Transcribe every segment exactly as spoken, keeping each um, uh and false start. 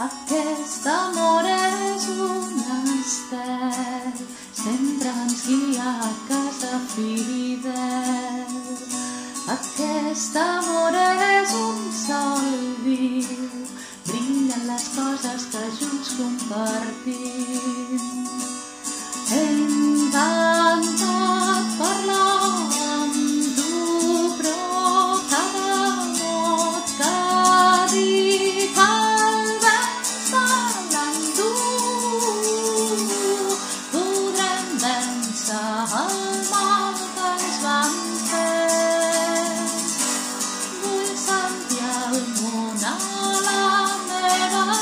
Aquest amor és un estel, sempre ens guia a casa fidel. Aquest amor és un sol viu, brillen les coses que junts compartim. He intentat parlar amb tu, però cada mot que dic el vent se l'endú. Podrem vèncer el mal que ens vam fer. Vull sentir el món a la meva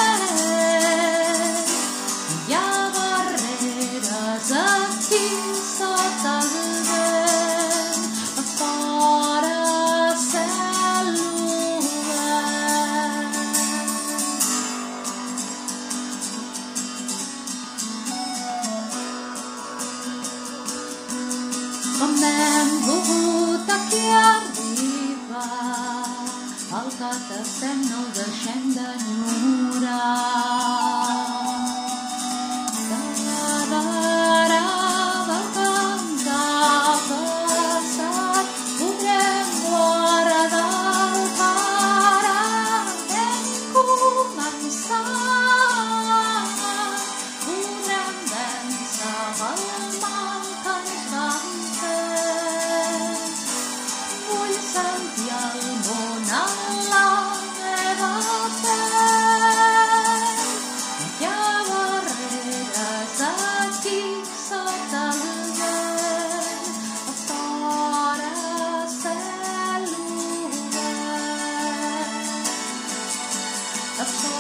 pell. Hi ha barreres aquí sota el vent, a fora cel obert. Com hem pogut aquí arribar, el que tastem no el deixem d'enyorar. Cada vegada que ha passat podrem guardar el que ara hem començat. Podrem vèncer el mal que ens vam fer. Vull sentir el món a la meva pell. Hi ha barreres aquí sota el vent, a fora cel obert.